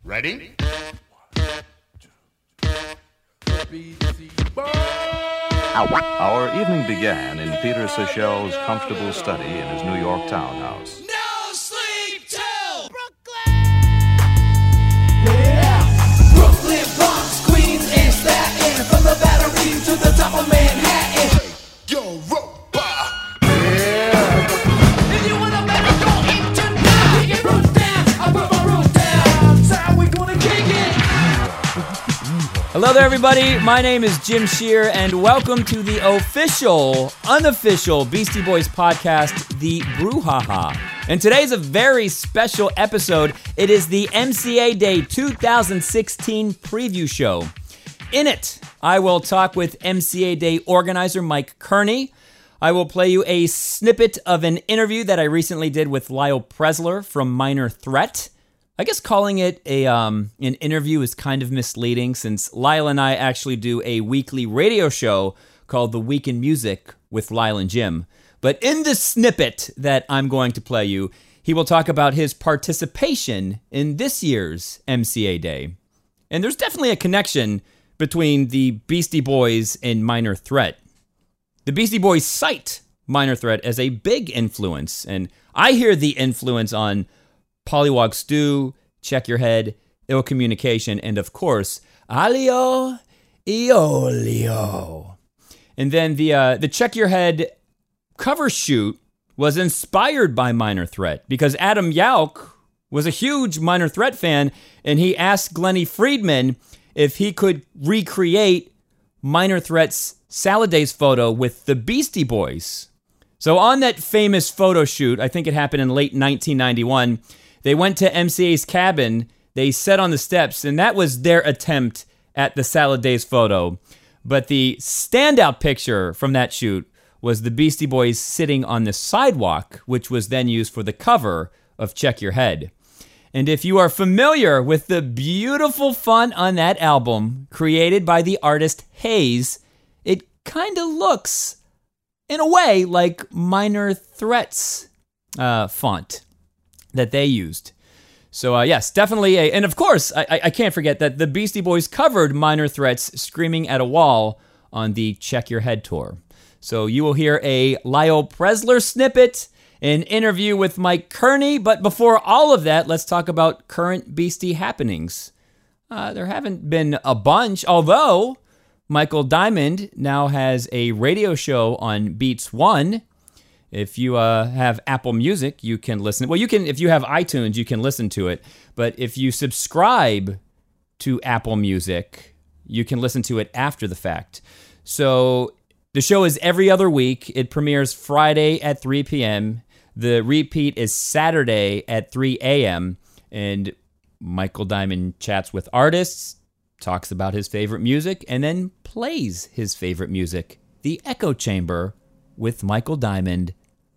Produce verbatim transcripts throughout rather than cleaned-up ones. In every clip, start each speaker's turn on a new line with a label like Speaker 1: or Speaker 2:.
Speaker 1: Ready?
Speaker 2: Our evening began in Peter Seychelles' comfortable study in his New York townhouse.
Speaker 3: No sleep till Brooklyn! Yeah! Brooklyn, Bronx, Queens, and Staten, from the Battery to the top of Manhattan. Europa! Yeah! If you want a better, go eat tonight. Kick it roof down, I put my roof down. That's how we gonna kick it.
Speaker 4: Hello there, everybody. My name is Jim Shear, and welcome to the official, unofficial Beastie Boys podcast, The Brouhaha. And today's a very special episode. It is the M C A Day two thousand sixteen preview show. In it, I will talk with M C A Day organizer Mike Kearney. I will play you a snippet of an interview that I recently did with Lyle Presler from Minor Threat. I guess calling it a um, an interview is kind of misleading, since Lyle and I actually do a weekly radio show called The Week in Music with Lyle and Jim. But in the snippet that I'm going to play you, he will talk about his participation in this year's M C A Day. And there's definitely a connection between the Beastie Boys and Minor Threat. The Beastie Boys cite Minor Threat as a big influence, and I hear the influence on Pollywog Stew, Check Your Head, Ill Communication, and of course, Alio Iolio. And then the uh, the Check Your Head cover shoot was inspired by Minor Threat, because Adam Yauch was a huge Minor Threat fan, and he asked Glennie Friedman if he could recreate Minor Threat's Salad Days photo with the Beastie Boys. So on that famous photo shoot, I think it happened in late nineteen ninety-one, they went to M C A's cabin, they sat on the steps, and that was their attempt at the Salad Days photo. But the standout picture from that shoot was the Beastie Boys sitting on the sidewalk, which was then used for the cover of Check Your Head. And if you are familiar with the beautiful font on that album, created by the artist Hayes, it kind of looks, in a way, like Minor Threat's uh, font that they used. So uh, yes, definitely a, and of course, I, I can't forget that the Beastie Boys covered Minor Threat's Screaming at a Wall on the Check Your Head tour. So you will hear a Lyle Presler snippet, an interview with Mike Kearney, but before all of that, let's talk about current Beastie happenings. Uh, there haven't been a bunch, although Michael Diamond now has a radio show on Beats One. If you uh, have Apple Music, you can listen. Well, you can. If you have iTunes, you can listen to it. But if you subscribe to Apple Music, you can listen to it after the fact. So the show is every other week. It premieres Friday at three p.m. The repeat is Saturday at three a.m. And Michael Diamond chats with artists, talks about his favorite music, and then plays his favorite music. The Echo Chamber with Michael Diamond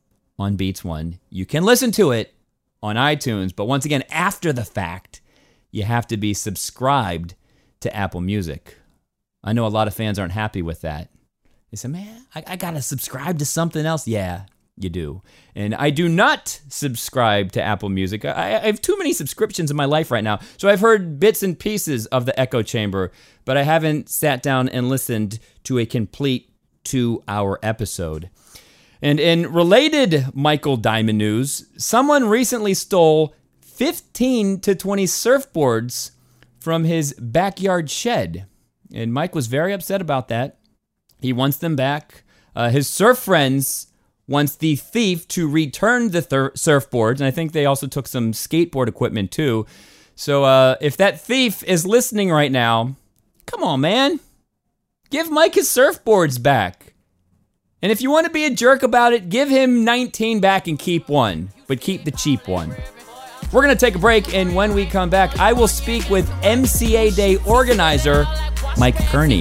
Speaker 4: on Beats One. You can listen to it on iTunes, but once again, after the fact, you have to be subscribed to Apple Music. I know a lot of fans aren't happy with that. They say, man, I, I gotta subscribe to something else. Yeah, you do. And I do not subscribe to Apple Music. I, I have too many subscriptions in my life right now, so I've heard bits and pieces of the Echo Chamber, but I haven't sat down and listened to a complete two-hour episode. And in related Michael Diamond news, someone recently stole fifteen to twenty surfboards from his backyard shed. And Mike was very upset about that. He wants them back. Uh, his surf friends wants the thief to return the thir- surfboards. And I think they also took some skateboard equipment too. So uh, if that thief is listening right now, come on, man. Give Mike his surfboards back. And if you want to be a jerk about it, give him nineteen back and keep one. But keep the cheap one. We're going to take a break, and when we come back, I will speak with M C A Day organizer Mike Kearney.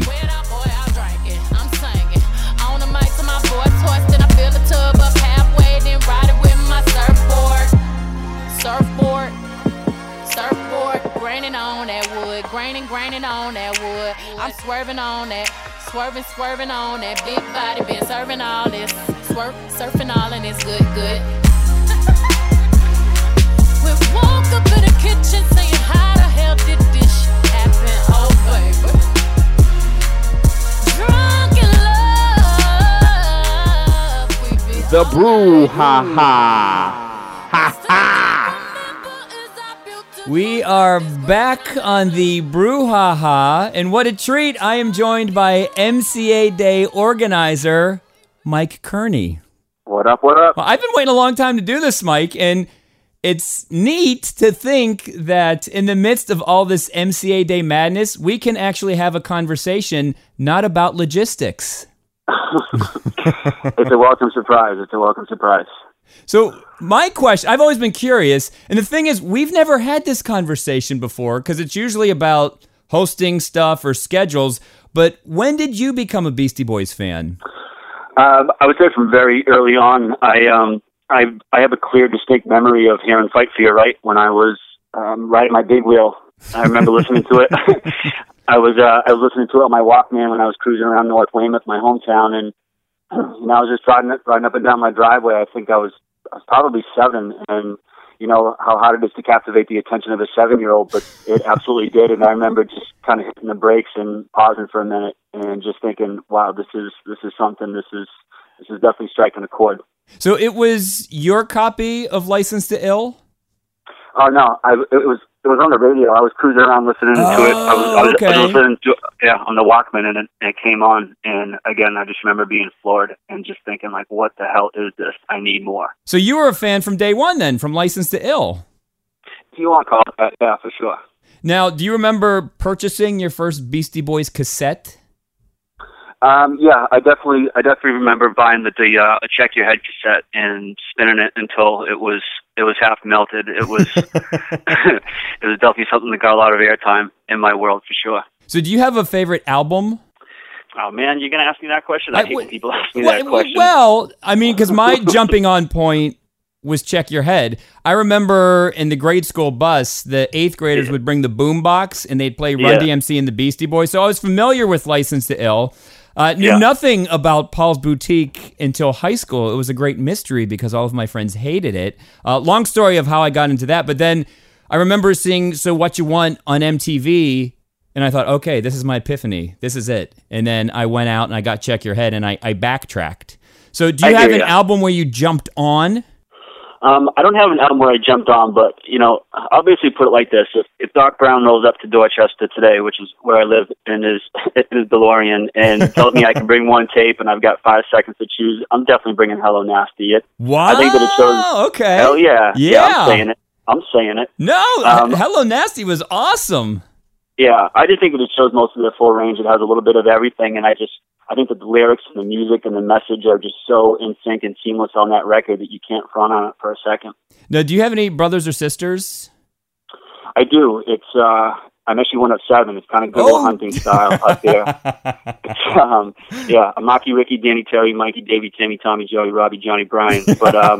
Speaker 5: Surfboard, surfboard, graining on that wood, graining, graining on that wood. I'm swerving on that, swerving, swerving on that big body, been serving all this, swerve, surfing all and it's good, good. We woke up in the kitchen saying how the hell
Speaker 1: The Brew Ha Ha. Ha ha.
Speaker 4: We are back on the Brouhaha, and what a treat. I am joined by M C A Day organizer, Mike Kearney.
Speaker 6: What up, what up?
Speaker 4: Well, I've been waiting a long time to do this, Mike, and it's neat to think that in the midst of all this M C A Day madness, we can actually have a conversation not about logistics.
Speaker 6: It's a welcome surprise. It's a welcome surprise.
Speaker 4: So my question, I've always been curious, and the thing is, we've never had this conversation before because it's usually about hosting stuff or schedules, but when did you become a Beastie Boys fan?
Speaker 6: Um, I would say from very early on. I um I I have a clear, distinct memory of hearing Fight for Your Right when I was um, riding my big wheel. I remember listening to it. I was uh, I was listening to it on my Walkman when I was cruising around North Weymouth, my hometown, and you know, I was just riding riding up and down my driveway. I think I was I was probably seven, and you know how hard it is to captivate the attention of a seven-year-old, but it absolutely did. And I remember just kind of hitting the brakes and pausing for a minute and just thinking, "Wow, this is this is something. This is this is definitely striking a chord."
Speaker 4: So it was your copy of License to Ill?
Speaker 6: Oh no, I it was it was on the radio. I was cruising around listening
Speaker 4: oh,
Speaker 6: to it. I was, I was,
Speaker 4: okay.
Speaker 6: I was listening to yeah on the Walkman, and it, and it came on. And again, I just remember being floored and just thinking, like, what the hell is this? I need more.
Speaker 4: So you were a fan from day one, then, from License to Ill.
Speaker 6: Do you want to call it that? Yeah, for sure.
Speaker 4: Now, do you remember purchasing your first Beastie Boys cassette?
Speaker 6: Um, yeah, I definitely, I definitely remember buying the, the uh, Check Your Head cassette and spinning it until it was, it was half melted. It was, it was definitely something that got a lot of airtime in my world for sure.
Speaker 4: So, do you have a favorite album?
Speaker 6: Oh man, you're gonna ask me that question? I, I hate when people ask me
Speaker 4: well,
Speaker 6: that question.
Speaker 4: Well, I mean, because my jumping on point was Check Your Head. I remember in the grade school bus, the eighth graders yeah. would bring the boombox and they'd play Run
Speaker 6: yeah.
Speaker 4: D M C and the Beastie Boys. So I was familiar with License to Ill. Uh, knew
Speaker 6: yeah.
Speaker 4: nothing about Paul's Boutique until high school. It was a great mystery because all of my friends hated it. Uh, long story of how I got into that. But then I remember seeing So What You Want on M T V, and I thought, okay, this is my epiphany. This is it. And then I went out and I got Check Your Head, and I, I backtracked. So do you
Speaker 6: I
Speaker 4: have an
Speaker 6: you.
Speaker 4: album where you jumped on?
Speaker 6: Um, I don't have an album where I jumped on, but, you know, I'll basically put it like this. If, if Doc Brown rolls up to Dorchester today, which is where I live, in his, in his DeLorean, and tells me I can bring one tape and I've got five seconds to choose, I'm definitely bringing Hello Nasty. It,
Speaker 4: wow.
Speaker 6: I think that it shows...
Speaker 4: Okay.
Speaker 6: Hell yeah.
Speaker 4: Yeah.
Speaker 6: yeah I'm saying it. I'm saying it.
Speaker 4: No,
Speaker 6: um,
Speaker 4: Hello Nasty was awesome.
Speaker 6: Yeah, I just think that it shows most of the full range. It has a little bit of everything, and I just... I think that the lyrics and the music and the message are just so in sync and seamless on that record that you can't front on it for a second.
Speaker 4: Now, do you have any brothers or sisters?
Speaker 6: I do. It's uh, I'm actually one of seven. It's kind of good
Speaker 4: oh.
Speaker 6: old hunting style up there. It's, um, yeah, Amaki, Ricky, Danny, Terry, Mikey, Davey, Timmy, Tommy, Joey, Robbie, Johnny, Brian. But um,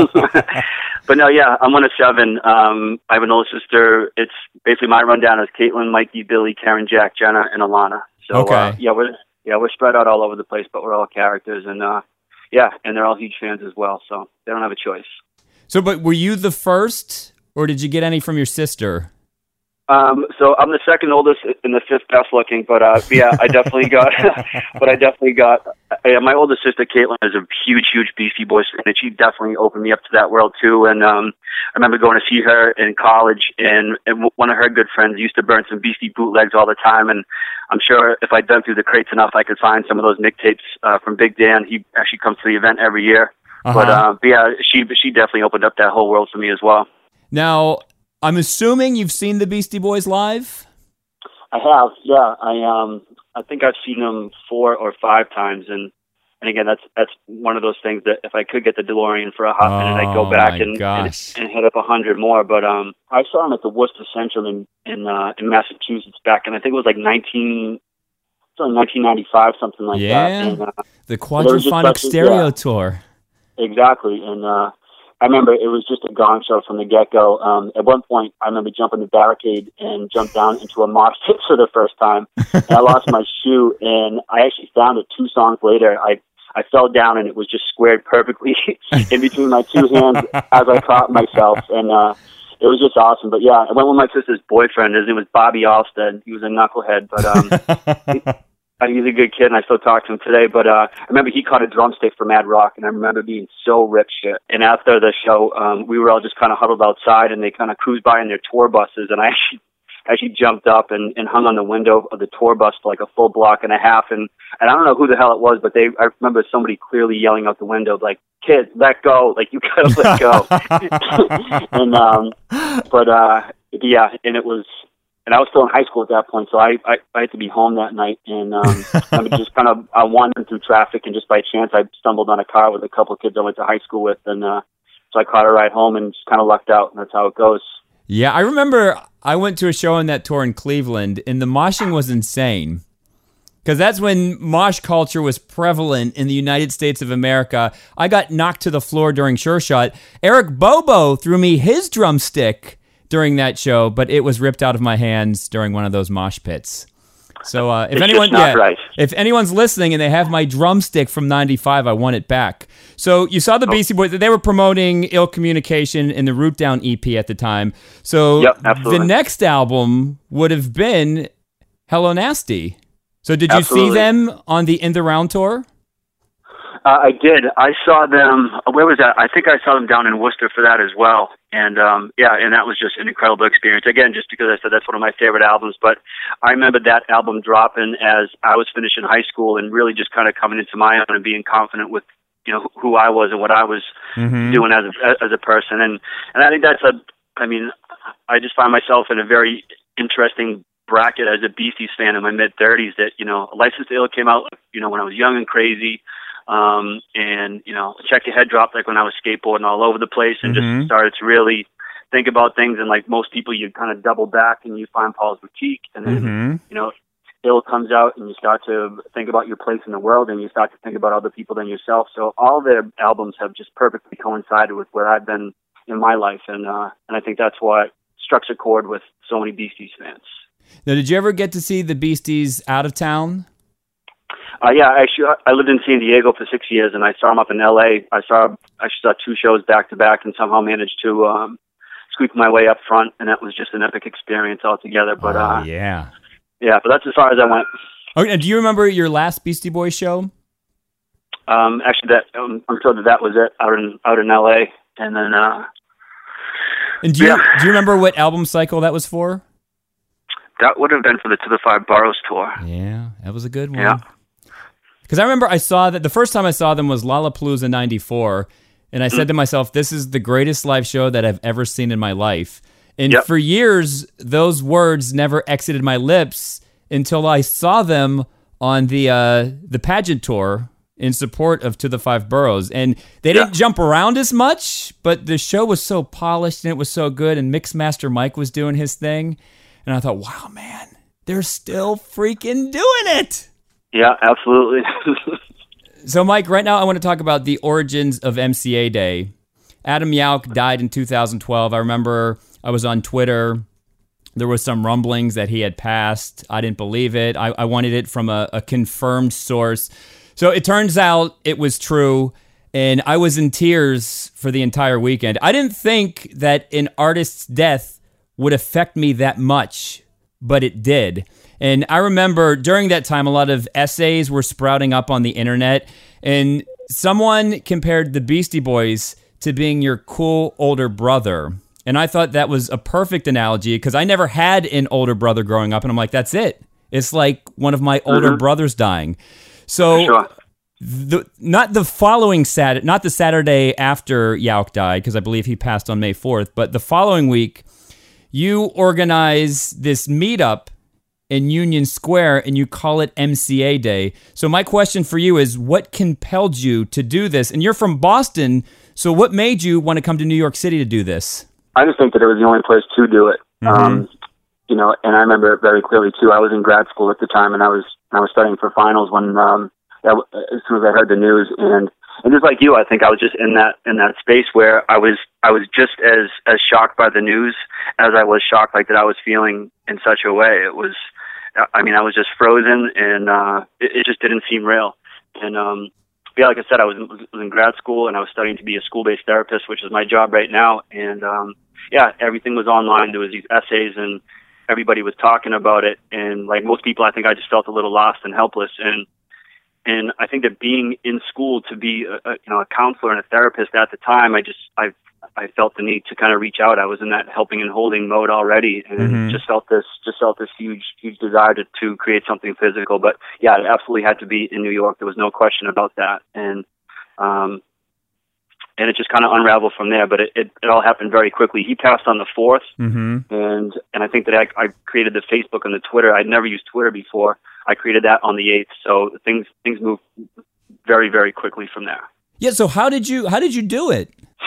Speaker 6: but no, yeah, I'm one of seven. Um, I have an older sister. It's basically my rundown is Caitlin, Mikey, Billy, Karen, Jack, Jenna, and Alana. So
Speaker 4: okay.
Speaker 6: uh, yeah, we're yeah we're spread out all over the place, but we're all characters, and uh, yeah, and they're all huge fans as well. So they don't have a choice.
Speaker 4: So, but were you the first, or did you get any from your sister?
Speaker 6: Um, so I'm the second oldest and the fifth best looking, but, uh, yeah, I definitely got, but I definitely got, uh, my older sister, Caitlin, is a huge, huge Beastie Boys fan, and she definitely opened me up to that world too. And, um, I remember going to see her in college, and, and one of her good friends used to burn some Beastie bootlegs all the time. And I'm sure if I'd dug through the crates enough, I could find some of those mixtapes, uh, from Big Dan. He actually comes to the event every year. Uh-huh. But, uh, but yeah, she, she definitely opened up that whole world for me as well.
Speaker 4: Now, I'm assuming you've seen the Beastie Boys live?
Speaker 6: I have, yeah. I um, I think I've seen them four or five times, and, and again, that's that's one of those things that if I could get the DeLorean for a hot
Speaker 4: oh,
Speaker 6: minute, I'd go back and, and and hit up a hundred more. But um, I saw them at the Worcester Central in in uh, in Massachusetts back, and I think it was like nineteen, like nineteen ninety-five, something like
Speaker 4: yeah,
Speaker 6: that. And, uh,
Speaker 4: the Quadraphonic Stereo yeah, Tour.
Speaker 6: Exactly, and. uh I remember it was just a gong show from the get-go. Um, at one point, I remember jumping the barricade and jumped down into a mosh pit for the first time. And I lost my shoe, and I actually found it two songs later. I I fell down, and it was just squared perfectly in between my two hands as I caught myself. And uh, it was just awesome. But, yeah, I went with my sister's boyfriend. His name was Bobby Alstead. He was a knucklehead. But um, he, Uh, he's a good kid, and I still talk to him today. But uh, I remember he caught a drumstick for Mad Rock, and I remember being so rip shit. And after the show, um, we were all just kind of huddled outside, and they kind of cruised by in their tour buses, and I actually actually jumped up and, and hung on the window of the tour bus for like a full block and a half. And, and I don't know who the hell it was, but they I remember somebody clearly yelling out the window, like, "Kids, let go! Like, you gotta let go!" and um, but uh, yeah, and it was. And I was still in high school at that point, so I, I, I had to be home that night. And um, I was just kind of I wandered through traffic, and just by chance I stumbled on a car with a couple of kids I went to high school with, and uh, so I caught a ride home and just kind of lucked out, and that's how it goes.
Speaker 4: Yeah, I remember I went to a show on that tour in Cleveland, and the moshing was insane. Because that's when mosh culture was prevalent in the United States of America. I got knocked to the floor during Sure Shot. Eric Bobo threw me his drumstick during that show, but it was ripped out of my hands during one of those mosh pits. So uh, if
Speaker 6: it's
Speaker 4: anyone,
Speaker 6: just not
Speaker 4: yeah,
Speaker 6: right.
Speaker 4: if anyone's listening and they have my drumstick from ninety-five, I want it back. So you saw the Beastie Boys; they were promoting Ill Communication in the Root Down E P at the time. So
Speaker 6: Yep, absolutely.
Speaker 4: the next album would have been Hello Nasty. So did you
Speaker 6: Absolutely.
Speaker 4: see them on the In the Round tour?
Speaker 6: Uh, I did. I saw them. Where was that? I think I saw them down in Worcester for that as well. And um, yeah, and that was just an incredible experience. Again, just because I said that's one of my favorite albums. But I remember that album dropping as I was finishing high school and really just kind of coming into my own and being confident with, you know, who I was and what I was
Speaker 4: Mm-hmm.
Speaker 6: doing as a as a person. And and I think that's a. I mean, I just find myself in a very interesting bracket as a Beasties fan in my mid thirties. That, you know, License to Ill came out, you know, when I was young and crazy. Um, and, you know, Check Your Head dropped like when I was skateboarding all over the place and
Speaker 4: Mhm.
Speaker 6: just started to really think about things. And like most people, you kind of double back and you find Paul's Boutique. And then,
Speaker 4: Mhm.
Speaker 6: you know, Ill comes out and you start to think about your place in the world and you start to think about other people than yourself. So all their albums have just perfectly coincided with where I've been in my life. And, uh, and I think that's what struck a chord with so many Beasties fans.
Speaker 4: Now, did you ever get to see the Beasties out of town?
Speaker 6: Uh, yeah, actually, I lived in San Diego for six years, and I saw them up in L A. I saw I saw two shows back to back, and somehow managed to um, squeak my way up front, and that was just an epic experience altogether. But
Speaker 4: oh,
Speaker 6: uh,
Speaker 4: yeah.
Speaker 6: yeah, but that's as far as I went.
Speaker 4: Okay, now, do you remember your last Beastie Boys show?
Speaker 6: Um, actually, that um, I'm sure that that was it out in out in L A. And then uh,
Speaker 4: And do you
Speaker 6: Yeah.
Speaker 4: do you remember what album cycle that was for?
Speaker 6: that would have been for the To the Five Boroughs tour.
Speaker 4: Yeah, that was a good one.
Speaker 6: Yeah.
Speaker 4: Because I remember I saw that the first time I saw them was Lollapalooza ninety-four, and I said to myself, this is the greatest live show that I've ever seen in my life. And
Speaker 6: Yep.
Speaker 4: for years, those words never exited my lips until I saw them on the uh, the pageant tour in support of To the Five Boroughs. And they didn't
Speaker 6: Yeah.
Speaker 4: jump around as much, but the show was so polished and it was so good, and Mixmaster Mike was doing his thing. And I thought, wow, man, they're still freaking doing it.
Speaker 6: Yeah, absolutely.
Speaker 4: So, Mike, right now I want to talk about the origins of M C A Day. Adam Yauch died in two thousand twelve. I remember I was on Twitter. There was some rumblings that he had passed. I didn't believe it. I, I wanted it from a, a confirmed source. So it turns out it was true, and I was in tears for the entire weekend. I didn't think that an artist's death would affect me that much, but it did. And I remember during that time, a lot of essays were sprouting up on the internet, and someone compared the Beastie Boys to being your cool older brother. And I thought that was a perfect analogy because I never had an older brother growing up, and I'm like, that's it. It's like one of my older
Speaker 6: Mhm.
Speaker 4: brothers dying. So
Speaker 6: Sure.
Speaker 4: the not the following Saturday, not the Saturday after Yauch died, because I believe he passed on May fourth, but the following week, you organize this meetup in Union Square, and you call it M C A Day. So my question for you is, what compelled you to do this? And you're from Boston, so what made you want to come to New York City to do this?
Speaker 6: I just think that it was the only place to do it.
Speaker 4: Mhm.
Speaker 6: Um, you know, and I remember it very clearly too. I was in grad school at the time, and I was I was studying for finals when um, that, as soon as I heard the news, and and just like you, I think I was just in that in that space where I was I was just as as shocked by the news as I was shocked like that I was feeling in such a way. It was, I mean, I was just frozen, and uh, it, it just didn't seem real. And um, yeah, like I said, I was in, was in grad school, and I was studying to be a school-based therapist, which is my job right now. And um, yeah, everything was online. There was these essays, and everybody was talking about it, and like most people, I think I just felt a little lost and helpless. And and I think that being in school to be a, a you know a counselor and a therapist at the time, I just I I felt the need to kind of reach out. I was in that helping and holding mode already, and
Speaker 4: Mhm.
Speaker 6: just felt this just felt this huge huge desire to to create something physical. But yeah, it absolutely had to be in New York. There was no question about that. And um. And it just kind of unraveled from there, but it, it, it all happened very quickly. He passed on the fourth,
Speaker 4: Mm-hmm.
Speaker 6: and and I think that I, I created the Facebook and the Twitter. I'd never used Twitter before. I created that on the eighth, so things things moved very very quickly from there.
Speaker 4: Yeah. So how did you how did you do it?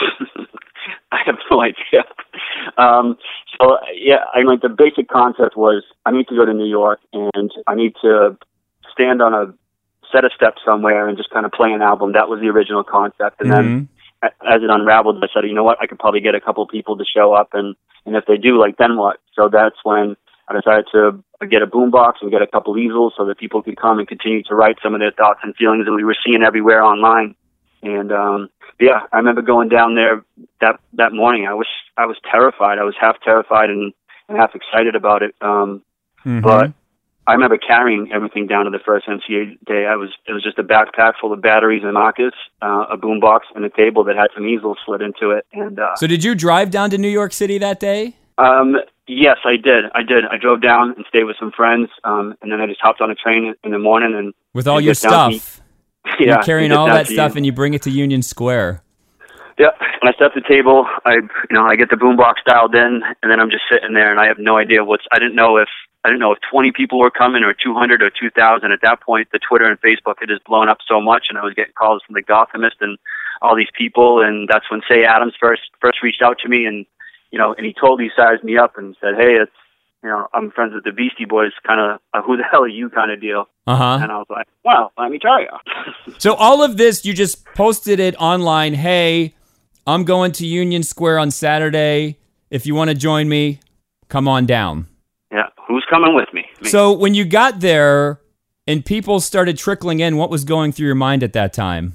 Speaker 6: I have no idea. Um, so yeah, I mean, the basic concept was I need to go to New York, and I need to stand on a set of steps somewhere and just kind of play an album. That was the original concept, and then.
Speaker 4: Mhm.
Speaker 6: As it unraveled, I said, you know what, I could probably get a couple people to show up, and, and if they do, like, then what? So that's when I decided to get a boombox and get a couple easels so that people could come and continue to write some of their thoughts and feelings that we were seeing everywhere online. And um, yeah, I remember going down there that that morning. I was I was terrified. I was half terrified and, and half excited about it. Um,
Speaker 4: Mhm.
Speaker 6: But I remember carrying everything down to the first M C A day. I was it was just a backpack full of batteries and markers, uh, a boombox, and a table that had some easels slid into it. And uh,
Speaker 4: So did you drive down to New York City that day?
Speaker 6: um, yes, I did. I did. I drove down and stayed with some friends, um, and then I just hopped on a train in the morning and
Speaker 4: With all
Speaker 6: and
Speaker 4: your
Speaker 6: get down to-
Speaker 4: stuff.
Speaker 6: yeah,
Speaker 4: You're carrying
Speaker 6: and get
Speaker 4: all
Speaker 6: down
Speaker 4: that
Speaker 6: to
Speaker 4: stuff
Speaker 6: Union.
Speaker 4: and you bring it to Union Square.
Speaker 6: Yeah, and I set up the table. I, you know, I get the boombox dialed in, and then I'm just sitting there, and I have no idea what's. I didn't know if I didn't know if twenty people were coming or two hundred or two thousand. At that point, the Twitter and Facebook had just blown up so much, and I was getting calls from the Gothamist and all these people, and that's when Say Adams first first reached out to me, and you know, and he totally sized me up and said, "Hey, it's you know, I'm friends with the Beastie Boys, kind of a who the hell are you kind of deal."
Speaker 4: Uh-huh.
Speaker 6: And I was like, "Well, let me tell you."
Speaker 4: So all of this, you just posted it online. Hey, I'm going to Union Square on Saturday. If you want to join me, come on down.
Speaker 6: Yeah, who's coming with me? Me.
Speaker 4: So when you got there and people started trickling in, what was going through your mind at that time?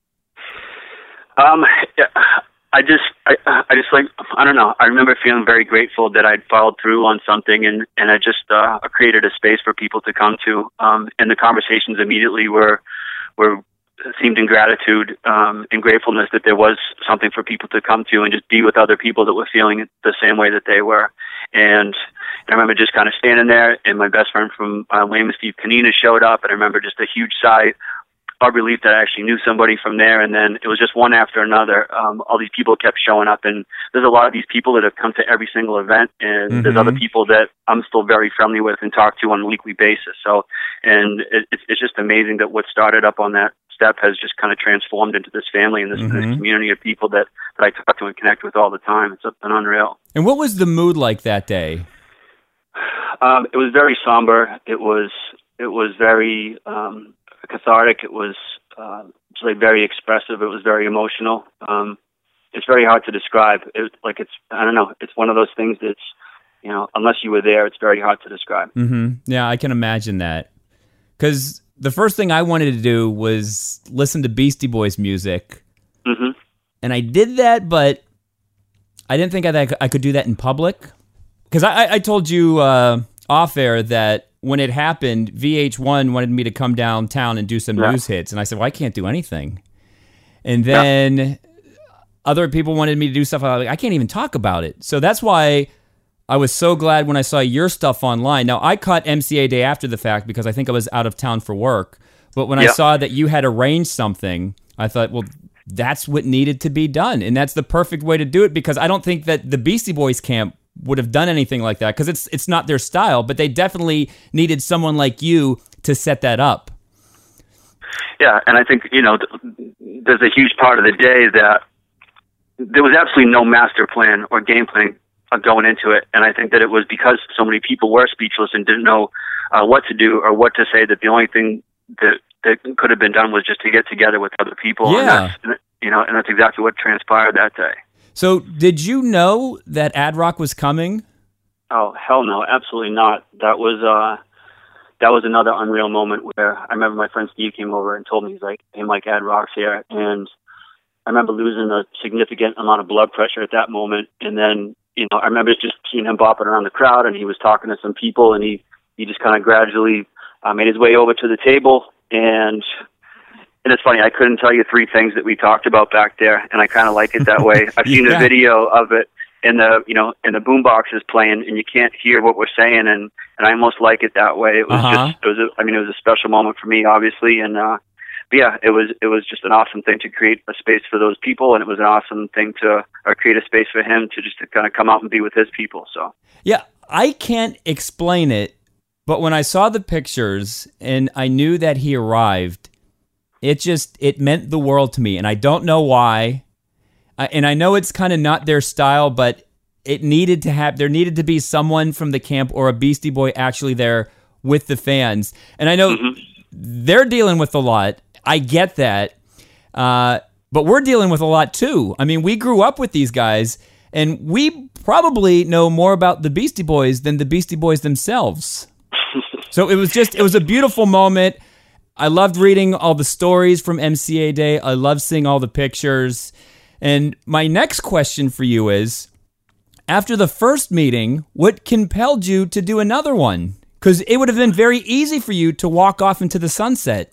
Speaker 6: Um, yeah, I just, I, I just like, I don't know. I remember feeling very grateful that I'd followed through on something, and and I just uh, created a space for people to come to. Um, and the conversations immediately were, were seemed in gratitude um, and gratefulness that there was something for people to come to and just be with other people that were feeling it the same way that they were. And I remember just kind of standing there, and my best friend from uh, Weymouth, Steve Canina, showed up, and I remember just a huge sigh of relief that I actually knew somebody from there. And then it was just one after another. Um, all these people kept showing up, and there's a lot of these people that have come to every single event, and
Speaker 4: Mhm.
Speaker 6: there's other people that I'm still very friendly with and talk to on a weekly basis. So, and it, it's it's just amazing that what started up on that step has just kind of transformed into this family and this,
Speaker 4: Mhm.
Speaker 6: this community of people that, that I talk to and connect with all the time. It's been unreal.
Speaker 4: And what was the mood like that day?
Speaker 6: Um, it was very somber. It was it was very um, cathartic. It was uh, just like very expressive. It was very emotional. Um, it's very hard to describe. It, like it's I don't know. It's one of those things that's you know unless you were there, it's very hard to describe.
Speaker 4: Mm-hmm. Yeah, I can imagine that. Because the first thing I wanted to do was listen to Beastie Boys music.
Speaker 6: hmm
Speaker 4: And I did that, but I didn't think I, I could do that in public. Because I, I, I told you uh, off air that when it happened, V H one wanted me to come downtown and do some
Speaker 6: Yeah.
Speaker 4: news hits. And I said, well, I can't do anything. And then other people wanted me to do stuff. I was like, I can't even talk about it. So that's why I was so glad when I saw your stuff online. Now, I caught M C A Day after the fact because I think I was out of town for work. But when I
Speaker 6: Yeah.
Speaker 4: saw that you had arranged something, I thought, well, that's what needed to be done. And that's the perfect way to do it, because I don't think that the Beastie Boys camp would have done anything like that, because it's it's not their style, but they definitely needed someone like you to set that up.
Speaker 6: Yeah, and I think you know th- there's a huge part of the day that there was absolutely no master plan or game plan uh, going into it, and I think that it was because so many people were speechless and didn't know uh, what to do or what to say, that the only thing that that could have been done was just to get together with other people.
Speaker 4: Yeah.
Speaker 6: And that's, and, you know, and that's exactly what transpired that day.
Speaker 4: So did you know that Ad Rock was coming?
Speaker 6: Oh, hell no, absolutely not. That was uh, that was another unreal moment where I remember my friend Steve came over and told me, he's like, hey, Mike, Ad Rock's here. And I remember losing a significant amount of blood pressure at that moment. And then, you know, I remember just seeing him bopping around the crowd, and he was talking to some people, and he, he just kind of gradually uh, made his way over to the table. And and it's funny, I couldn't tell you three things that we talked about back there, and I kind of like it that way. I've seen
Speaker 4: Yeah.
Speaker 6: a video of it, and the you know, and the boombox is playing, and you can't hear what we're saying, and, and I almost like it that way. It was
Speaker 4: Uh-huh.
Speaker 6: just, it was, a, I mean, it was a special moment for me, obviously, and uh, but yeah, it was it was just an awesome thing to create a space for those people, and it was an awesome thing to or create a space for him to just to kind of come out and be with his people. So
Speaker 4: Yeah, I can't explain it, but when I saw the pictures and I knew that he arrived, it just, it meant the world to me, and I don't know why. I, and I know it's kind of not their style, but it needed to have, there needed to be someone from the camp or a Beastie Boy actually there with the fans. And I know they're dealing with a lot. I get that. Uh, but we're dealing with a lot too. I mean, we grew up with these guys, and we probably know more about the Beastie Boys than the Beastie Boys themselves. So it was just, it was a beautiful moment. I loved reading all the stories from M C A Day. I loved seeing all the pictures. And my next question for you is, after the first meeting, what compelled you to do another one? Because it would have been very easy for you to walk off into the sunset.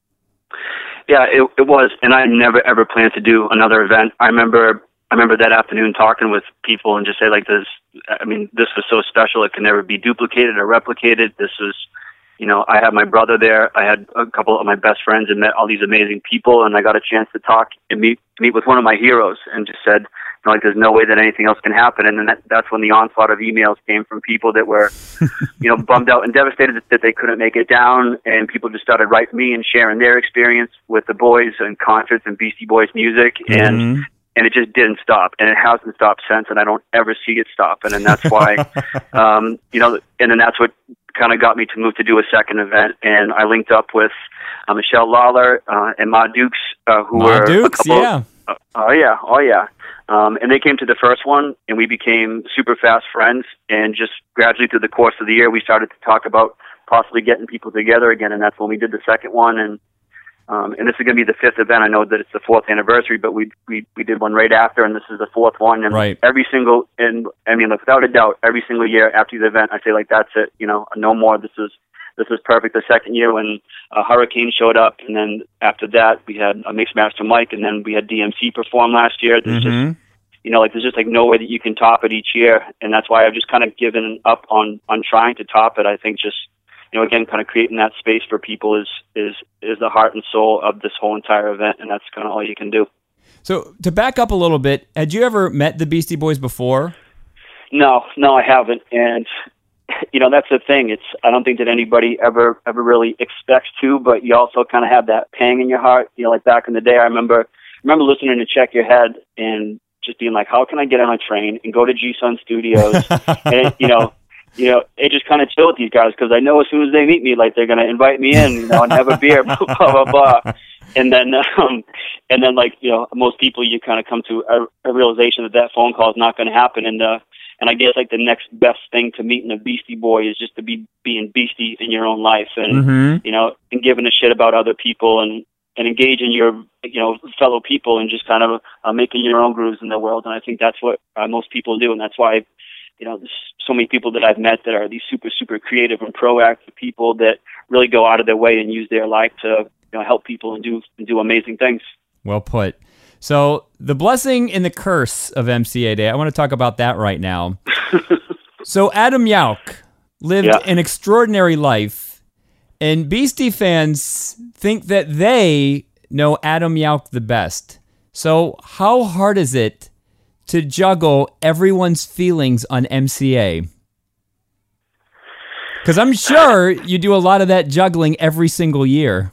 Speaker 6: yeah, it, it was, and I never ever planned to do another event. I remember I remember that afternoon talking with people and just say like this. I mean, this was so special; it can never be duplicated or replicated. This was. You know, I had my brother there. I had a couple of my best friends and met all these amazing people, and I got a chance to talk and meet meet with one of my heroes, and just said, you know, like, there's no way that anything else can happen. And then that, that's when the onslaught of emails came from people that were, you know, bummed out and devastated that they couldn't make it down, and people just started writing me and sharing their experience with the boys and concerts and Beastie Boys music, and
Speaker 4: Mhm.
Speaker 6: and it just didn't stop, and it hasn't stopped since, and I don't ever see it stop. And then that's why, um, you know, and then that's what kind of got me to move to do a second event. And I linked up with uh, Michelle Lawler uh, and Ma Dukes, uh, who
Speaker 4: Ma
Speaker 6: were
Speaker 4: Dukes,
Speaker 6: a couple.
Speaker 4: yeah.
Speaker 6: Uh, oh yeah, oh yeah. Um, and they came to the first one, and we became super fast friends. And just gradually through the course of the year, we started to talk about possibly getting people together again. And that's when we did the second one. And Um, and this is going to be the fifth event. I know that it's the fourth anniversary, but we we we did one right after, and this is the fourth one. And
Speaker 4: Right.
Speaker 6: every single, and I mean, without a doubt, every single year after the event, I say like, that's it. You know, no more. This is this is perfect. The second year when uh, Hurricane showed up, and then after that we had a Mixmaster Mike, and then we had D M C perform last year. There's
Speaker 4: Mhm.
Speaker 6: just you know, like there's just like no way that you can top it each year, and that's why I've just kind of given up on on trying to top it. I think just. You know, again, kind of creating that space for people is is is the heart and soul of this whole entire event, and that's kind of all you can do.
Speaker 4: So to back up a little bit, had you ever met the Beastie Boys before?
Speaker 6: No, no, I haven't, and you know that's the thing. It's I don't think that anybody ever ever really expects to, but you also kind of have that pang in your heart. You know, like back in the day, I remember remember listening to Check Your Head and just being like, how can I get on a train and go to G Sun Studios, and you know. You know, it just kind of chill with these guys because I know as soon as they meet me, like they're gonna invite me in, you know, and have a beer, blah blah blah, and then, um, and then like you know, most people you kind of come to a, a realization that that phone call is not going to happen, and uh, and I guess like the next best thing to meeting a Beastie Boy is just to be being Beastie in your own life, and
Speaker 4: Mhm.
Speaker 6: you know, and giving a shit about other people, and and engaging your you know fellow people, and just kind of uh, making your own grooves in the world, and I think that's what uh, most people do, and that's why. You know, there's so many people that I've met that are these super, super creative and proactive people that really go out of their way and use their life to, you know, help people and do and do amazing things.
Speaker 4: Well put. So the blessing and the curse of M C A Day, I want to talk about that right now. So Adam Yauch lived
Speaker 6: Yeah.
Speaker 4: an extraordinary life, and Beastie fans think that they know Adam Yauch the best. So how hard is it to juggle everyone's feelings on M C A? Because I'm sure you do a lot of that juggling every single year.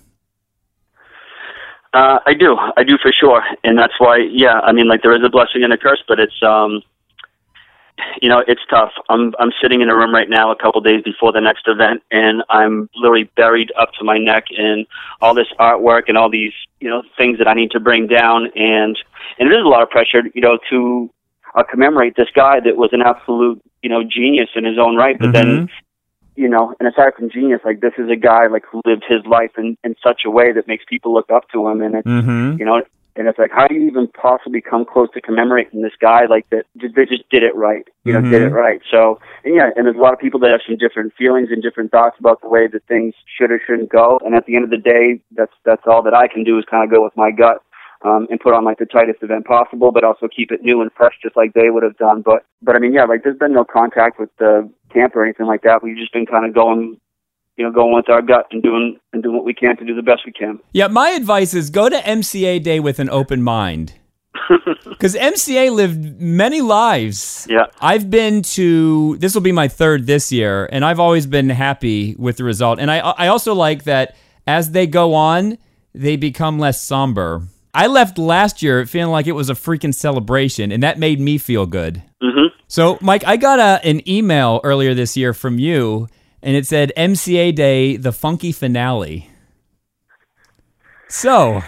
Speaker 6: Uh, I do, I do for sure, and that's why, yeah. I mean, like there is a blessing and a curse, but it's, um, you know, it's tough. I'm I'm sitting in a room right now, a couple days before the next event, and I'm literally buried up to my neck in all this artwork and all these, you know, things that I need to bring down, and and it is a lot of pressure, you know, to uh, commemorate this guy that was an absolute, you know, genius in his own right, but then. You know, and aside from genius, like this is a guy like who lived his life in, in such a way that makes people look up to him, and it's
Speaker 4: Mm-hmm.
Speaker 6: you know, And it's like, how do you even possibly come close to commemorating this guy like that? They just did it right, you know,
Speaker 4: Mhm.
Speaker 6: did it right. So, and yeah, and there's a lot of people that have some different feelings and different thoughts about the way that things should or shouldn't go. And at the end of the day, that's that's all that I can do is kind of go with my gut um, and put on like the tightest event possible, but also keep it new and fresh, just like they would have done. But, but I mean, yeah, like there's been no contact with the camp or anything like that. We've just been kind of going. You know, going with our gut and doing and doing what we can to do the best we can.
Speaker 4: Yeah, my advice is go to M C A Day with an open mind. Because M C A lived many lives.
Speaker 6: Yeah.
Speaker 4: I've been to, this will be my third this year, and I've always been happy with the result. And I, I also like that as they go on, they become less somber. I left last year feeling like it was a freaking celebration, and that made me feel good.
Speaker 6: Mm-hmm.
Speaker 4: So, Mike, I got a, an email earlier this year from you, and it said M C A Day, the funky finale. So,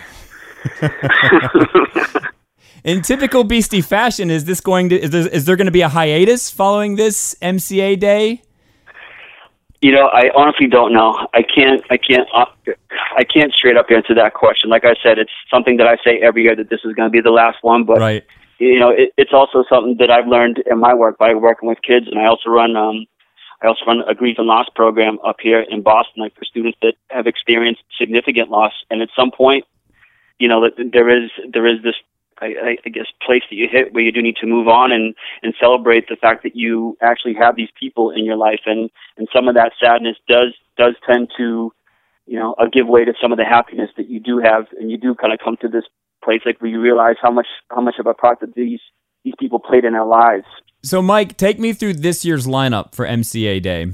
Speaker 4: in typical Beastie fashion, is this going to is there, is there going to be a hiatus following this M C A Day?
Speaker 6: You know, I honestly don't know. I can't. I can't. Uh, I can't straight up answer that question. Like I said, it's something that I say every year that this is going to be the last one. But
Speaker 4: Right.
Speaker 6: you know, it, it's also something that I've learned in my work by working with kids, and I also run. Um, I also run a grief and loss program up here in Boston, like for students that have experienced significant loss. And at some point, you know, that there is there is this, I, I guess, place that you hit where you do need to move on and, and celebrate the fact that you actually have these people in your life. And, and some of that sadness does does tend to, you know, uh, give way to some of the happiness that you do have, and you do kind of come to this place like where you realize how much how much of a part that these these people played in our lives.
Speaker 4: So, Mike, take me through this year's lineup for M C A Day.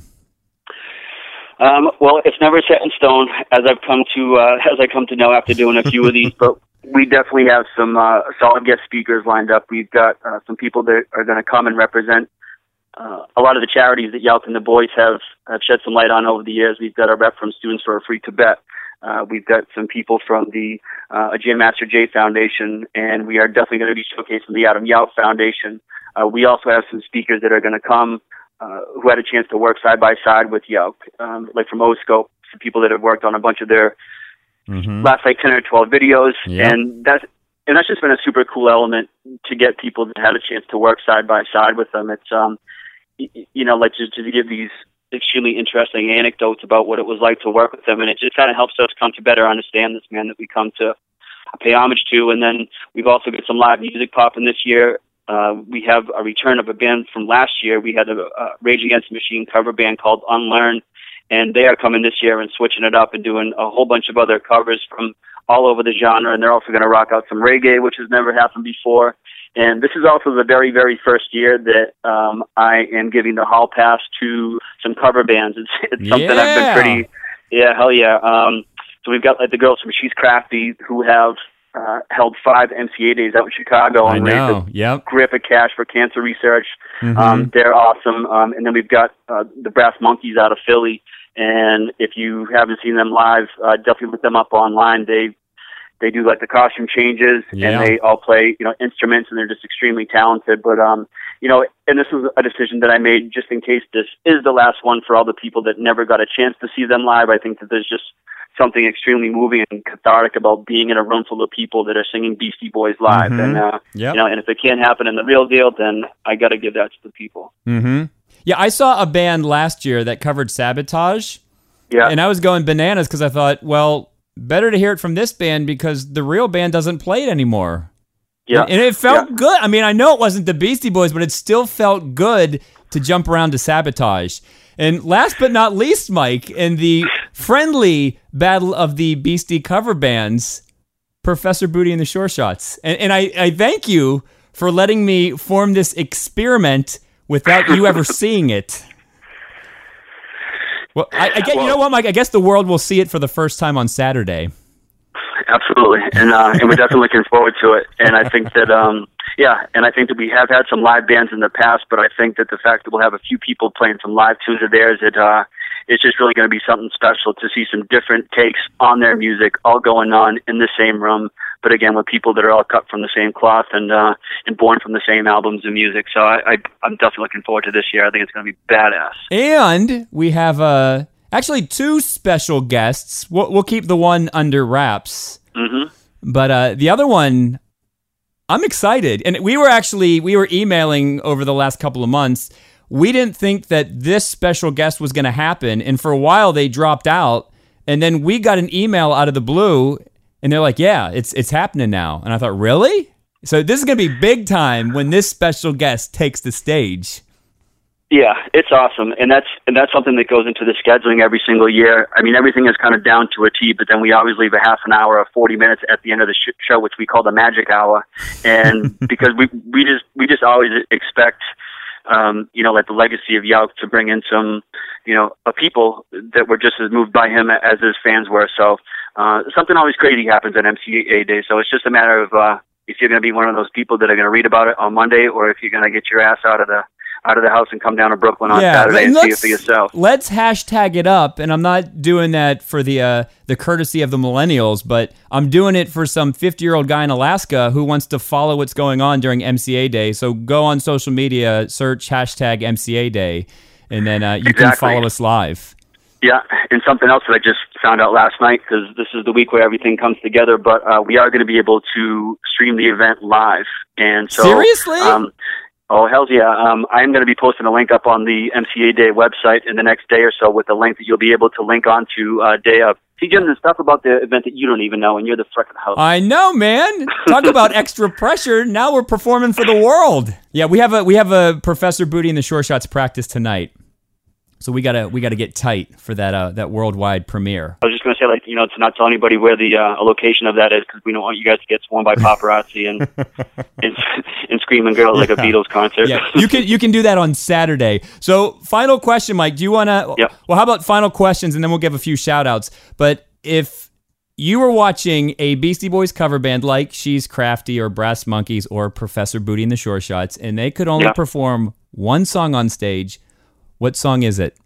Speaker 6: Um, well, it's never set in stone, as I've come to uh, as I come to know after doing a few of these. But we definitely have some uh, solid guest speakers lined up. We've got uh, some people that are going to come and represent uh, a lot of the charities that Yelk and the boys have have shed some light on over the years. We've got a rep from Students for a Free Tibet. Uh, we've got some people from the uh, Jam Master Jay Foundation, and we are definitely going to be showcasing the Adam Yelk Foundation. Uh, we also have some speakers that are going to come uh, who had a chance to work side by side with Yelk, um, like from O-Scope, some people that have worked on a bunch of their
Speaker 4: Mm-hmm.
Speaker 6: last like ten or twelve videos,
Speaker 4: Yeah.
Speaker 6: and that's and that's just been a super cool element to get people that had a chance to work side by side with them. It's um, y- you know, like just to give these extremely interesting anecdotes about what it was like to work with them, and it just kind of helps us come to better understand this man that we come to pay homage to. And then we've also got some live music popping this year. Uh, we have a return of a band from last year. We had a, a Rage Against the Machine cover band called Unlearn, and they are coming this year and switching it up and doing a whole bunch of other covers from all over the genre. And they're also going to rock out some reggae, which has never happened before. And this is also the very, very first year that um, I am giving the hall pass to some cover bands. It's, it's something
Speaker 4: Yeah.
Speaker 6: I've been pretty, yeah, hell yeah. Um, so we've got like the girls from She's Crafty who have uh, held five M C A days out in Chicago
Speaker 4: I
Speaker 6: and raised
Speaker 4: know.
Speaker 6: a
Speaker 4: Yep.
Speaker 6: grip of cash for cancer research.
Speaker 4: Mhm.
Speaker 6: Um, they're awesome. Um, and then we've got uh, the Brass Monkeys out of Philly. And if you haven't seen them live, uh, definitely look them up online. They they do like the costume changes,
Speaker 4: Yeah.
Speaker 6: and they all play, you know, instruments, and they're just extremely talented. But um, you know, and this was a decision that I made just in case this is the last one for all the people that never got a chance to see them live. I think that there's just something extremely moving and cathartic about being in a room full of people that are singing Beastie Boys live.
Speaker 4: Mhm.
Speaker 6: And uh,
Speaker 4: Yep.
Speaker 6: you know, and if it can't happen in the real deal, then I got to give that to the people.
Speaker 4: Mm-hmm. Yeah, I saw a band last year that covered Sabotage,
Speaker 6: Yeah.
Speaker 4: and I was going bananas because I thought, well, better to hear it from this band because the real band doesn't play it anymore.
Speaker 6: Yeah.
Speaker 4: And it felt
Speaker 6: Yeah.
Speaker 4: good. I mean, I know it wasn't the Beastie Boys, but it still felt good to jump around to Sabotage. And last but not least, Mike, in the friendly battle of the Beastie cover bands, Professor Booty and the Shore Shots. And, and I, I thank you for letting me form this experiment without you ever seeing it. Well, I, I get, you know what, Mike? I guess the world will see it for the first time on Saturday.
Speaker 6: Absolutely, and uh, and we're definitely looking forward to it. And I think that, um, yeah, and I think that we have had some live bands in the past, but I think that the fact that we'll have a few people playing some live tunes of theirs, it uh, it's just really going to be something special to see some different takes on their music, all going on in the same room. But again, with people that are all cut from the same cloth and uh, and born from the same albums and music. So I, I I'm definitely looking forward to this year. I think it's going to be badass.
Speaker 4: And we have uh, actually two special guests. We'll, we'll keep the one under wraps.
Speaker 6: Mm-hmm.
Speaker 4: But uh, the other one, I'm excited. And we were actually, we were emailing over the last couple of months. We didn't think that this special guest was going to happen. And for a while, they dropped out. And then we got an email out of the blue, and they're like, yeah, it's it's happening now. And I thought, really? So this is going to be big time when this special guest takes the stage.
Speaker 6: Yeah, it's awesome, and that's and that's something that goes into the scheduling every single year. I mean, everything is kind of down to a T, but then we always leave a half an hour or forty minutes at the end of the sh- show, which we call the magic hour, and because we we just we just always expect, um, you know, like the legacy of Yauk to bring in some, you know, uh, people that were just as moved by him as his fans were. So uh, something always crazy happens at M C A Day. So it's just a matter of uh, if you're going to be one of those people that are going to read about it on Monday, or if you're going to get your ass out of the out of the house and come down to Brooklyn on
Speaker 4: yeah,
Speaker 6: Saturday and see it for yourself.
Speaker 4: Let's hashtag it up, and I'm not doing that for the uh, the courtesy of the millennials, but I'm doing it for some fifty-year-old guy in Alaska who wants to follow what's going on during M C A Day. So go on social media, search hashtag M C A Day, and then uh, you
Speaker 6: exactly.
Speaker 4: can follow us live.
Speaker 6: Yeah, and something else that I just found out last night, because this is the week where everything comes together, but uh, we are going to be able to stream the event live. And so,
Speaker 4: Seriously?
Speaker 6: Um, Oh, hell yeah. Um, I'm going to be posting a link up on the M C A Day website in the next day or so with a link that you'll be able to link on to uh, day of. See, Jim, there's stuff about the event that you don't even know, and you're the frickin' host.
Speaker 4: I know, man. Talk about extra pressure. Now we're performing for the world. Yeah, we have a we have a Professor Booty and the Short Shots practice tonight. So we gotta we gotta get tight for that uh, that worldwide premiere.
Speaker 6: I was just gonna say, like, you know, to not tell anybody where the uh, location of that is, because we don't want you guys to get swarmed by paparazzi and and, and screaming girls like a Beatles concert.
Speaker 4: Yeah, you can you can do that on Saturday. So final question, Mike. Do you wanna?
Speaker 6: Yep.
Speaker 4: Well, how about final questions, and then we'll give a few shout outs. But if you were watching a Beastie Boys cover band like She's Crafty or Brass Monkeys or Professor Booty and the Short Shots, and they could only
Speaker 6: yep.
Speaker 4: perform one song on stage, what song is it?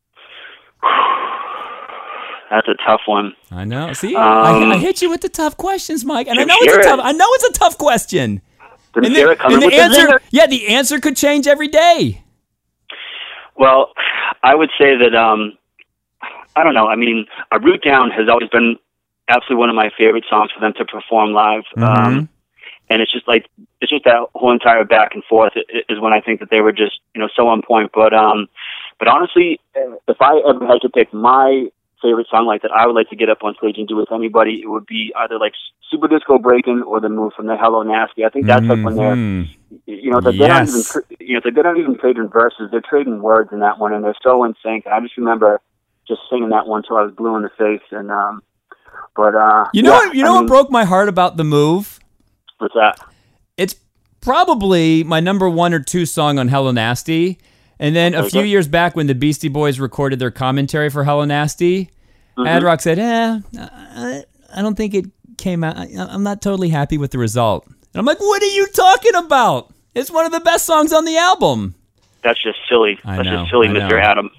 Speaker 6: That's a tough one.
Speaker 4: I know. See,
Speaker 6: um,
Speaker 4: I, I hit you with the tough questions, Mike, and I know
Speaker 6: hear
Speaker 4: it's a
Speaker 6: it.
Speaker 4: tough. I know it's a tough question.
Speaker 6: Didn't
Speaker 4: And
Speaker 6: hear
Speaker 4: the,
Speaker 6: it coming
Speaker 4: and the
Speaker 6: with the
Speaker 4: answer,
Speaker 6: zinger.
Speaker 4: yeah, the answer could change every day.
Speaker 6: Well, I would say that um, I don't know. I mean, A Root Down has always been absolutely one of my favorite songs for them to perform live.
Speaker 4: Mm-hmm.
Speaker 6: Um, and it's just like it's just that whole entire back and forth is when I think that they were just, you know, so on point. But um, but honestly, if I ever had to pick my favorite song like that I would like to get up on stage and do with anybody, it would be either like Super Disco Breakin' or The Move from the Hello Nasty. I think that's
Speaker 4: mm-hmm.
Speaker 6: like when they're, you know, they're, they're
Speaker 4: yes.
Speaker 6: not even, tra- you know, they're not even trading verses. They're trading words in that one, and they're so in sync. I just remember just singing that one till I was blue in the face. And um, but uh,
Speaker 4: you know,
Speaker 6: yeah,
Speaker 4: what, you know
Speaker 6: I
Speaker 4: what
Speaker 6: mean,
Speaker 4: broke my heart about The Move?
Speaker 6: What's that?
Speaker 4: It's probably my number one or two song on Hello Nasty. And then a
Speaker 6: Okay,
Speaker 4: few
Speaker 6: good.
Speaker 4: years back when the Beastie Boys recorded their commentary for Hello Nasty,
Speaker 6: Mm-hmm.
Speaker 4: Ad Rock said, eh, I, I don't think it came out. I, I'm not totally happy with the result. And I'm like, what are you talking about? It's one of the best songs on the album.
Speaker 6: That's just silly.
Speaker 4: I
Speaker 6: That's
Speaker 4: know,
Speaker 6: just silly,
Speaker 4: I
Speaker 6: Mister
Speaker 4: know.
Speaker 6: Adam.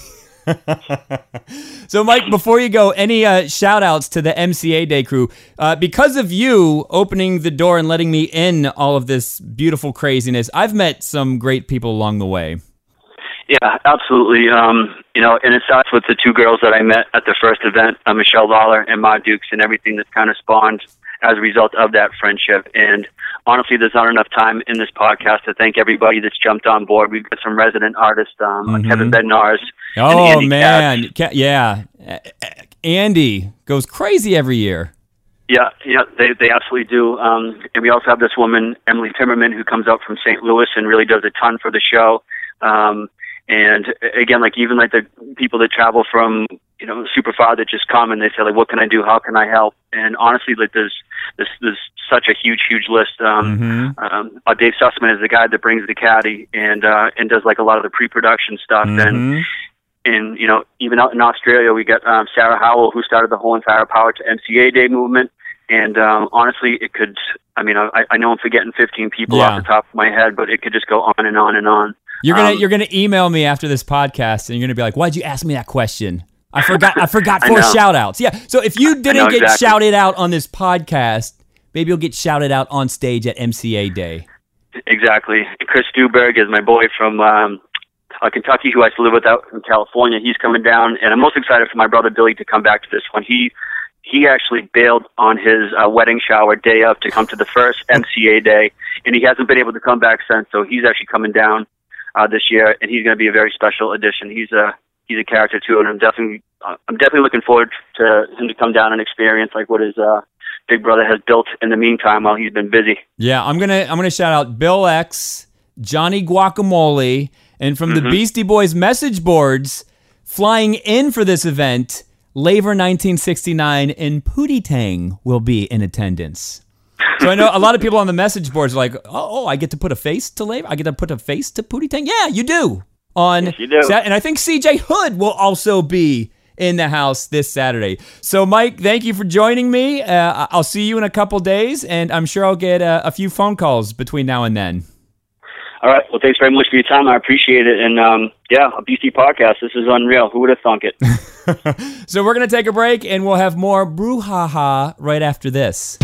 Speaker 4: So, Mike, before you go, any uh, shout-outs to the M C A Day crew? Uh, because of you opening the door and letting me in all of this beautiful craziness, I've met some great people along the way.
Speaker 6: Yeah, absolutely. Um, you know, and it starts with the two girls that I met at the first event, uh, Michelle Lawler and Ma Dukes, and everything that's kind of spawned as a result of that friendship. And honestly, there's not enough time in this podcast to thank everybody that's jumped on board. We've got some resident artists, um, like
Speaker 4: Mhm.
Speaker 6: Kevin Bednarz. and
Speaker 4: Oh,
Speaker 6: Andy
Speaker 4: man.
Speaker 6: Katz.
Speaker 4: Ca- yeah. Uh, Andy goes crazy every year.
Speaker 6: Yeah, yeah, they they absolutely do. Um, and we also have this woman, Emily Timmerman, who comes out from Saint Louis and really does a ton for the show. Um, and again, like even like the people that travel from, you know, super far that just come and they say like, what can I do? How can I help? And honestly, like there's there's, there's such a huge, huge list. Um,
Speaker 4: Mhm.
Speaker 6: um, uh, Dave Sussman is the guy that brings the caddy and uh, and does like a lot of the pre-production stuff. And
Speaker 4: Mhm.
Speaker 6: and you know, even out in Australia, we got um, Sarah Howell, who started the whole entire Power to M C A Day movement. And um, honestly, it could. I mean, I, I know I'm forgetting fifteen people
Speaker 4: Yeah.
Speaker 6: off the top of my head, but it could just go on and on and on.
Speaker 4: You're gonna
Speaker 6: Um,
Speaker 4: you're gonna email me after this podcast, and you're gonna be like, "Why'd you ask me that question? I forgot. I forgot
Speaker 6: I
Speaker 4: four
Speaker 6: know.
Speaker 4: shout outs." Yeah. So if you didn't
Speaker 6: know
Speaker 4: get
Speaker 6: exactly.
Speaker 4: shouted out on this podcast, maybe you'll get shouted out on stage at M C A Day.
Speaker 6: Exactly. And Chris Stuberg is my boy from um, uh, Kentucky, who I used to live with out in California. He's coming down, and I'm most excited for my brother Billy to come back to this one. He he actually bailed on his uh, wedding shower day of to come to the first M C A day, and he hasn't been able to come back since. So he's actually coming down uh, this year, and he's going to be a very special addition. He's a he's a character too, and I'm definitely uh, I'm definitely looking forward to him to come down and experience like what his uh, big brother has built in the meantime while he's been busy.
Speaker 4: Yeah, I'm gonna I'm gonna shout out Bill X, Johnny Guacamole, and from
Speaker 6: Mm-hmm.
Speaker 4: the Beastie Boys message boards, flying in for this event, Laver nineteen sixty-nine and Pootie Tang will be in attendance. So I know a lot of people on the message boards are like, oh, oh I get to put a face to Laver? I get to put a face to Pootie Tang? Yeah, you do. On
Speaker 6: Yes, you do.
Speaker 4: Sat- and I think C J Hood will also be in the house this Saturday. So, Mike, thank you for joining me. Uh, I'll see you in a couple days, and I'm sure I'll get uh, a few phone calls between now and then.
Speaker 6: All right. Well, thanks very much for your time. I appreciate it. And um, yeah, a B C podcast. This is unreal. Who would have thunk it?
Speaker 4: So we're going to take a break, and we'll have more brouhaha right after this.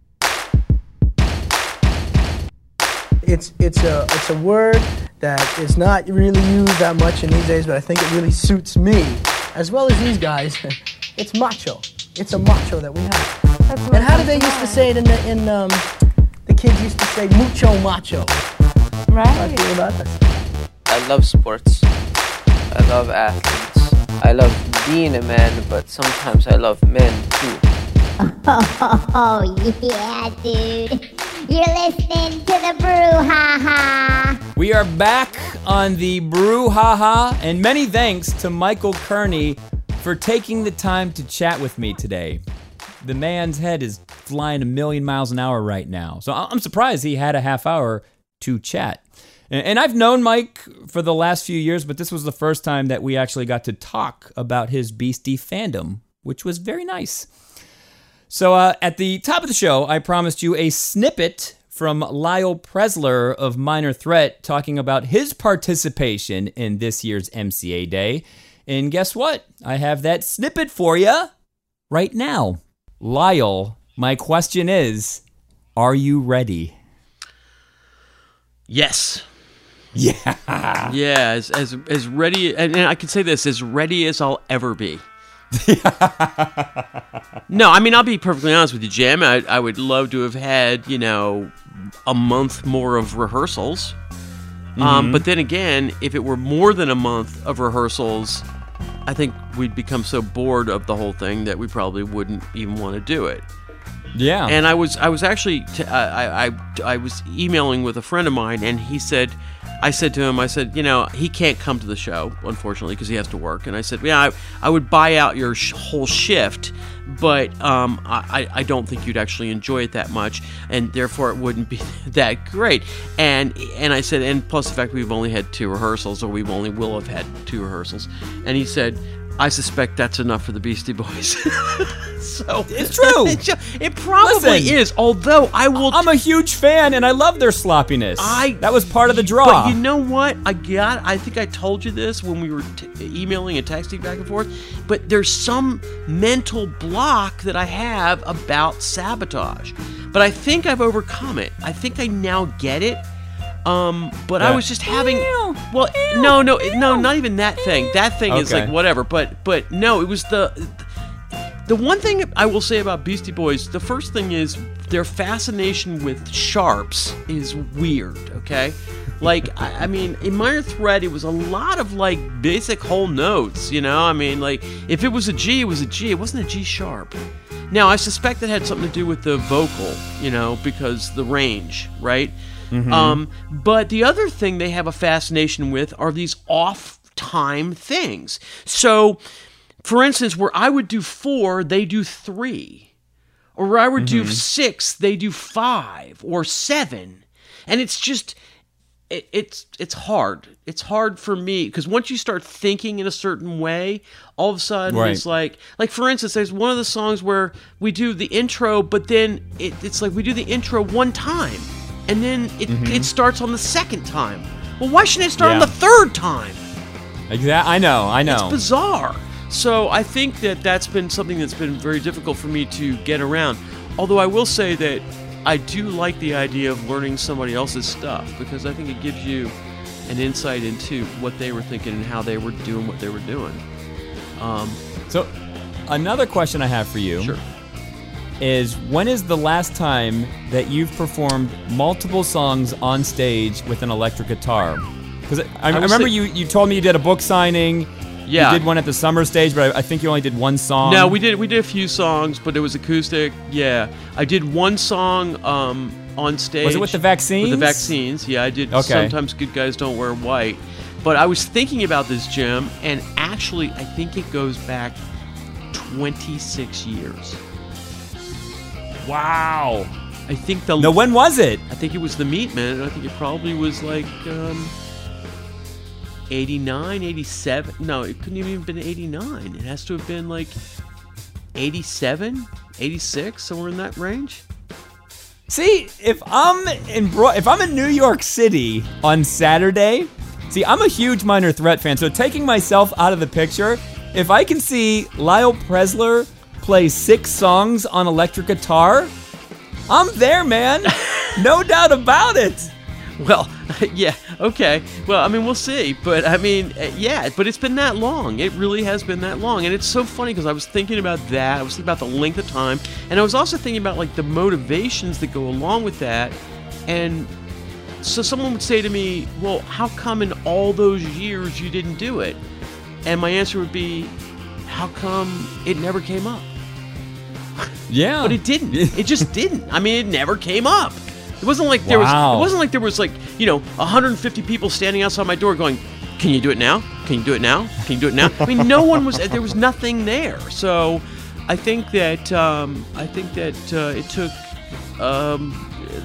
Speaker 7: It's it's a it's a word that is not really used that much in these days, but I think it really suits me as well as these guys. It's macho. It's a macho that we have. And how did they used to say it in the in um, the kids used to say mucho macho.
Speaker 5: Right.
Speaker 7: How do you feel about that?
Speaker 8: I love sports. I love athletes. I love being a man, but sometimes I love men too.
Speaker 9: Oh, yeah, dude. You're listening to the brouhaha.
Speaker 4: We are back on the brouhaha, and many thanks to Michael Kearney for taking the time to chat with me today. The man's head is flying a million miles an hour right now, so I'm surprised he had a half hour to chat. And I've known Mike for the last few years, but this was the first time that we actually got to talk about his Beastie fandom, which was very nice. So uh, at the top of the show, I promised you a snippet from Lyle Presler of Minor Threat talking about his participation in this year's M C A Day. And guess what? I have that snippet for you right now. Lyle, my question is, are you ready?
Speaker 10: Yes.
Speaker 4: Yeah.
Speaker 10: Yeah, as as as ready, and I can say this, as ready as I'll ever be. No, I mean, I'll be perfectly honest with you, Jim. I, I would love to have had, you know, a month more of rehearsals. Mm-hmm. Um, but then again, if it were more than a month of rehearsals, I think we'd become so bored of the whole thing that we probably wouldn't even want to do it.
Speaker 4: Yeah.
Speaker 10: And I was I was actually t- I, I I was emailing with a friend of mine, and he said, I said to him, I said, you know, he can't come to the show, unfortunately, because he has to work. And I said, yeah, I, I would buy out your sh- whole shift, but um, I, I don't think you'd actually enjoy it that much, and therefore it wouldn't be that great. And and I said, and plus the fact we've only had two rehearsals, or we only will have had two rehearsals. And he said, I suspect that's enough for the Beastie Boys. So
Speaker 4: it's true.
Speaker 10: It probably
Speaker 4: Listen,
Speaker 10: is. Although I will,
Speaker 4: I'm a huge fan, and I love their sloppiness.
Speaker 10: I
Speaker 4: that was part of the draw.
Speaker 10: But you know what? I got. I think I told you this when we were t- emailing and texting back and forth. But there's some mental block that I have about Sabotage. But I think I've overcome it. I think I now get it. Um, but
Speaker 4: Yeah.
Speaker 10: I was just having.
Speaker 4: Ew,
Speaker 10: well,
Speaker 4: ew,
Speaker 10: no, no,
Speaker 4: ew,
Speaker 10: no, not even that thing. That thing is
Speaker 4: Okay.
Speaker 10: like whatever. But but no, it was the. The one thing I will say about Beastie Boys, the first thing is their fascination with sharps is weird, okay? Like, I, I mean, in Minor Threat, it was a lot of, like, basic whole notes, you know? I mean, like, if it was a G, it was a G. It wasn't a G sharp. Now, I suspect it had something to do with the vocal, you know, because the range, right? Mm-hmm. Um, but the other thing they have a fascination with are these off-time things. So, for instance, where I would do four, they do three. Or where I would mm-hmm. do six, they do five or seven. And it's just, it, it's it's hard. It's hard for me, because once you start thinking in a certain way, all of a sudden
Speaker 4: right.
Speaker 10: it's like, like for instance, there's one of the songs where we do the intro, but then it, it's like we do the intro one time. And then it, mm-hmm. it starts on the second time. Well, why shouldn't it start
Speaker 4: yeah.
Speaker 10: on the third time?
Speaker 4: Exactly. I know, I know.
Speaker 10: It's bizarre. So I think that that's been something that's been very difficult for me to get around. Although I will say that I do like the idea of learning somebody else's stuff, because I think it gives you an insight into what they were thinking and how they were doing what they were doing. Um,
Speaker 4: so another question I have for you.
Speaker 10: Sure.
Speaker 4: is when is the last time that you've performed multiple songs on stage with an electric guitar? Because I, I, I remember
Speaker 10: think-
Speaker 4: you, you told me you did a book signing.
Speaker 10: Yeah.
Speaker 4: You did one at the summer stage, but I, I think you only did one song.
Speaker 10: No, we did we did a few songs, but it was acoustic. Yeah, I did one song um, on stage.
Speaker 4: Was it with the Vaccines?
Speaker 10: With the Vaccines, yeah, I did.
Speaker 4: Okay.
Speaker 10: Sometimes Good Guys Don't Wear White. But I was thinking about this, Jim, and actually, I think it goes back twenty-six years.
Speaker 4: Wow.
Speaker 10: I think the.
Speaker 4: No, when was it?
Speaker 10: I think it was the Meat Man, and I think it probably was like um, eighty-nine, eighty-seven. No, it couldn't even have been eighty-nine. It has to have been like eighty-seven, eighty-six, somewhere in that range.
Speaker 4: See, if I'm in Bro- if I'm in New York City on Saturday, see, I'm a huge Minor Threat fan, so taking myself out of the picture, if I can see Lyle Presler play six songs on electric guitar, I'm there, man. No doubt about it.
Speaker 10: Well, yeah, okay. Well, I mean, we'll see. But, I mean, uh, yeah, but it's been that long. It really has been that long. And it's so funny because I was thinking about that. I was thinking about the length of time. And I was also thinking about, like, the motivations that go along with that. And so someone would say to me, well, how come in all those years you didn't do it? And my answer would be, how come it never came up?
Speaker 4: Yeah.
Speaker 10: But it didn't. It just didn't. I mean, it never came up. It wasn't like there
Speaker 4: Wow.
Speaker 10: was. It wasn't like there was like you know one hundred fifty people standing outside my door going, "Can you do it now? Can you do it now? Can you do it now?" I mean, no one was. There was nothing there. So, I think that um, I think that uh, it took um,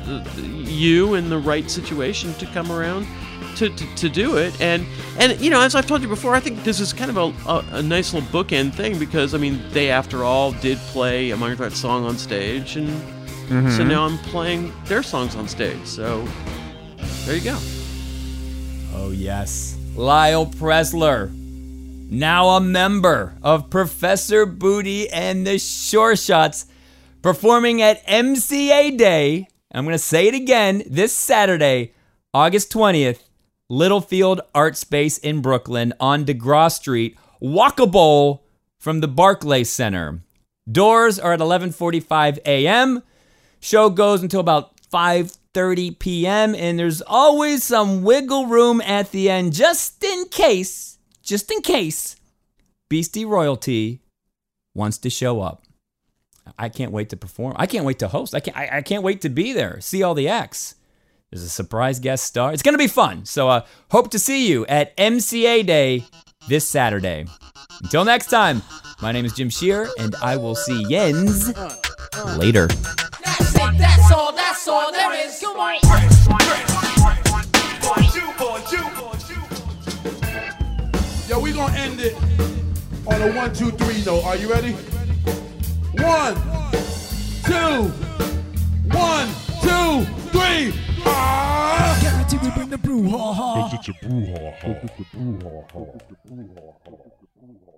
Speaker 10: you in the right situation to come around to, to, to do it. And and you know, as I've told you before, I think this is kind of a, a, a nice little bookend thing because I mean, they after all did play a Minor Threat song on stage and.
Speaker 4: Mm-hmm.
Speaker 10: So now I'm playing their songs on stage. So there you go.
Speaker 4: Oh, yes. Lyle Presler, now a member of Professor Booty and the Sure Shots, performing at M C A Day. I'm going to say it again, this Saturday, August twentieth, Littlefield Art Space in Brooklyn on DeGraw Street, walkable from the Barclays Center. Doors are at eleven forty-five a.m., Show goes until about five thirty p.m. and there's always some wiggle room at the end just in case, just in case, Beastie Royalty wants to show up. I can't wait to perform. I can't wait to host. I can't, I, I can't wait to be there, see all the acts. There's a surprise guest star. It's going to be fun. So uh, hope to see you at M C A Day this Saturday. Until next time, my name is Jim Shear, and I will see Jens later.
Speaker 3: That's it, that's all, that's all there is. Come on.
Speaker 11: Yo, we gonna end it on a one, two, three note. Are you ready? One, two, one, two, three. Ah!
Speaker 3: Guaranteed we bring the brouhaha.
Speaker 11: It's a brouhaha.